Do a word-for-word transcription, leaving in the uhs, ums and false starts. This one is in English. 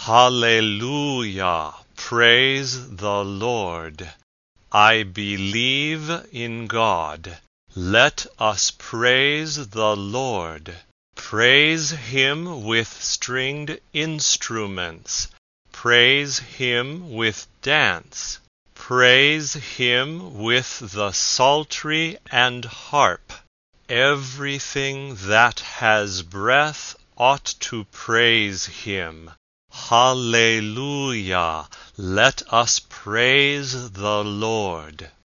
Hallelujah! Praise the Lord. I believe in God. Let us praise the Lord. Praise Him with stringed instruments. Praise Him with dance. Praise Him with the psaltery and harp. Everything that has breath ought to praise Him. Hallelujah! Let us praise the Lord.